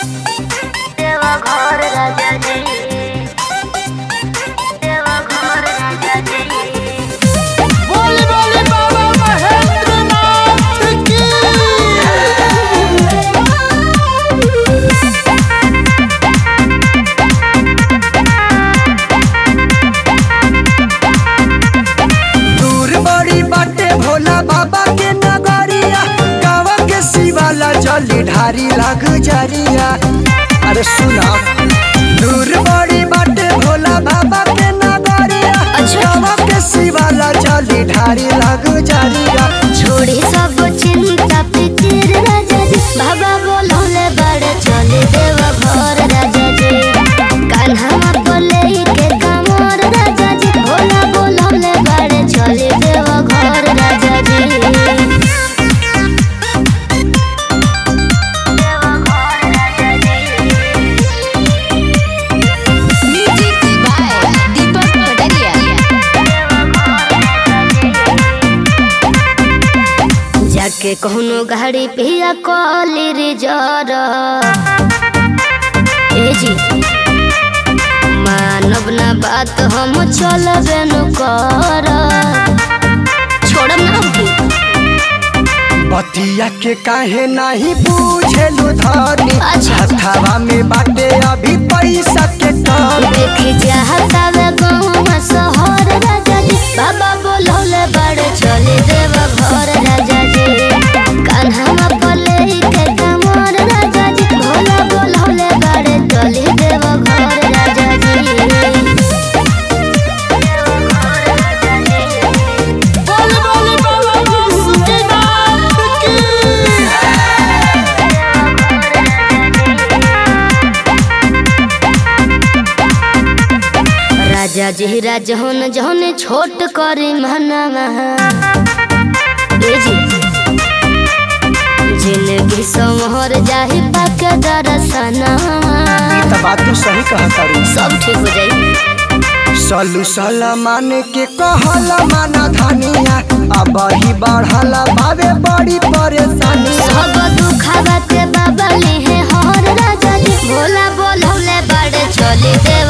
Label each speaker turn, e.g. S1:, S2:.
S1: देवघर राजा जी, देवघर राजा जी।
S2: बोली बोली बाबा महेंद्रनाथ की। दूर बड़ी बाटे भोला बाबा के नगरिया, गाँव के शिवाला जली ढारी लग जरिया। अरे सुना, दूर बड़ी बाटे भोला बाबा के नगरिया, गाँव के शिवाला जली ढारी लग जरिया।
S1: छोड़ी सब चिंता फिकिर राजा जी, बाबा बोलौले बड़े चले देवघर राजा जी। कान्हा बोले के कमर राजा जी, भोला बोलौले बड़े चले देवघर राजा जी। जाके कहनो गाड़ी पिया कॉली रिजर्व, ए जी मानव ना बात हम चलबे न कर, छोड़ब ना हमके।
S2: बतिया के काहे नहीं पूछेलु धनी,
S1: अच्छा।
S2: हथवा में बाटे अभी पैसा के कमी।
S1: देखी चाहतावे गाँव शहर राजा जी, बाबा बोलौले बड़े चले देवघर राजा जी। कान्हा बोले के कमर राजा जी, भोला बोलौले बड़े चले देवघर राजा जी।
S2: बोली बोली बाबा बासुकीनाथ की।
S1: राजा जी राजहन जहन छोट करी मनवा, ए जी जिंदगी संहर जाहि पाके दर्शनवा।
S2: ई त बात तू सही कहत तारू।
S1: सब ठीक हो जाई।
S2: सलू सलमान के कहला माना धनिया, अब ही बढ़ला बाबे बड़ी परेशानी।
S1: सब दुखावा के बाबा लिहे हर राजा जी, भोला बोलौले बड़े चले दे